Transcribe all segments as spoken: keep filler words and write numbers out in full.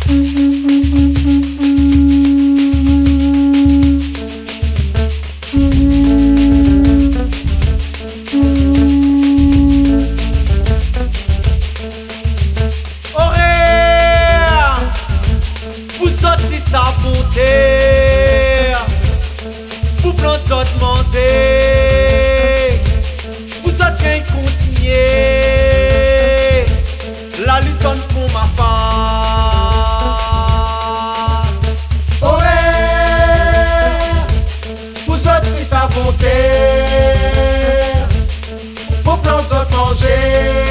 Pour prendre votre manger, vous êtes bien continuer. La lutte en fond ma femme. Ouais, vous êtes pris sa bonté. Pour prendre votre manger,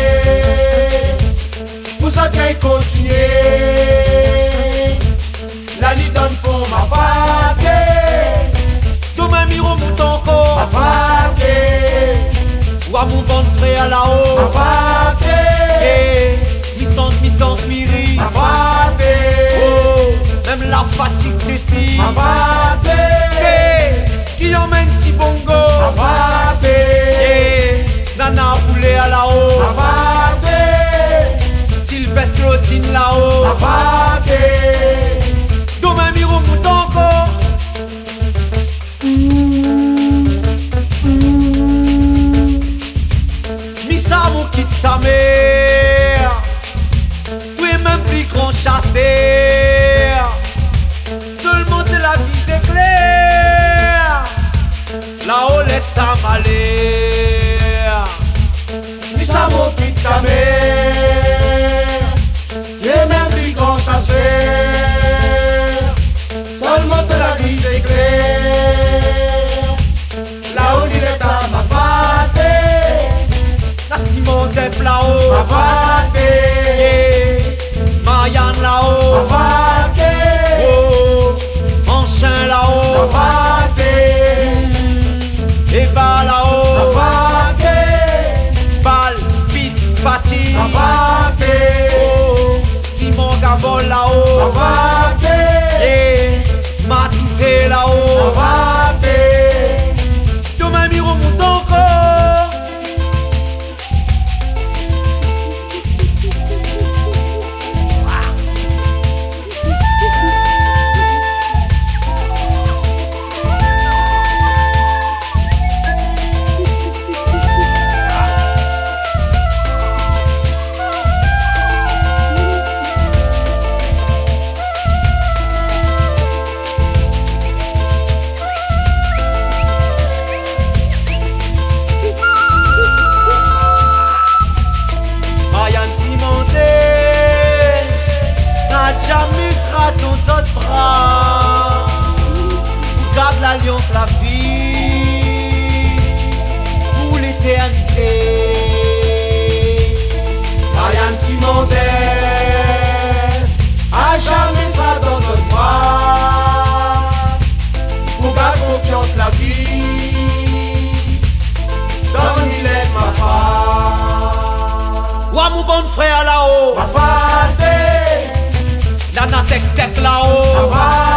vous êtes bien continuer. La lutte en fond ma femme. Demain miro monte encore. Avake, Ou à mon bon frère là-haut. avake, Mi sente, mi danse, mi rit. avake, Oh, même la fatigue décide. avake, Qui emmène petit bongo. avake, Nana roulé à là-haut. avake, Sylvestre Claudine là-haut. avake. Demain miro monte encore. Missa mon quitte ta mère. Tu es même plus grand chasseur. Seulement de la vie c'est clair. Là-haut l'est à malheur. Missa mon quitte ta mère, et même plus grand chasseur. Seulement de la vie c'est clair. Là-haut il est à ma fate, La Simon Def là-haut. ma fate, Yeah. Marianne là-haut. ma fate, Oh. Enchin ma là-haut. fate, Eva ma là-haut. fate, Bal, Pit, Fatih. ma fate, Oh. Simon Gavol ma là-haut. fate, Yeah. Matouté ma là-haut. fate. Demain miro monte encore. Marianne Simonté, n'a jamais sera dans notre bras. Garde l'alliance, la vie pour l'éternité. Marianne Simondet, à jamais sera dans un bras. Pour garder confiance la vie, dans il est ma femme. Ouah mon bon frère là-haut, Ma fate, Nana Tek Tek ma là-haut. fate.